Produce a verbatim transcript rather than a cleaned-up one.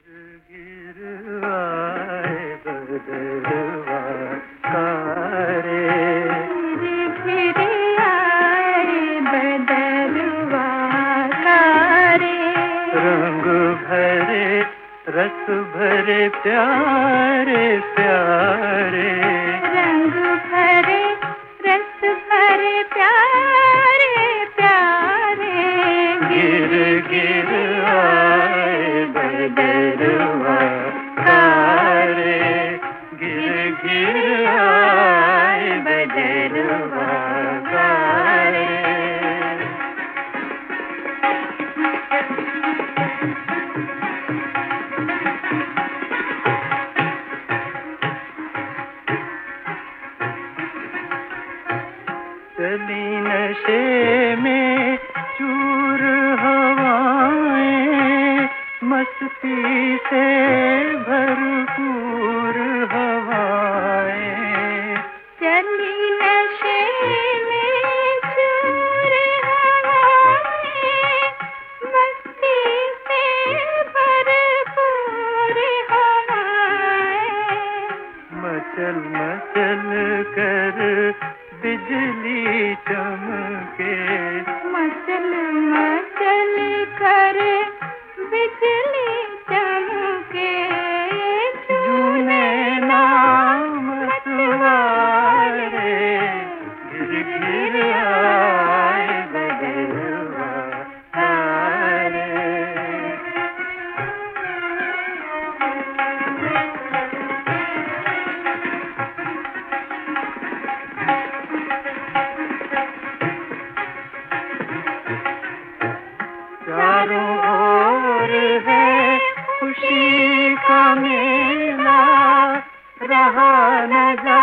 गिर आए बदलवा कारे, गिर आए बदलवा कारे, रंग भरे रस भरे प्यारे प्यारे, रंग भरे रस भरे प्यारे प्यारे, गिर गिर आए बदलवा कारे, गिर गिर आए बदलवा कारे। चली नशे में चूर हवाएं, मस्ती से भरपूर हवाएं, चली नशे में चूर हवाएं, मस्ती से भरपूर हवाएं, मचल मचल कर बिजली चमके, मचल मचल कर बिजली चमके, झूले नाम तुम्हारे, गिर गिर आए बदलवा कारे। चारों ओर है खुशी का मेला, रहा न जा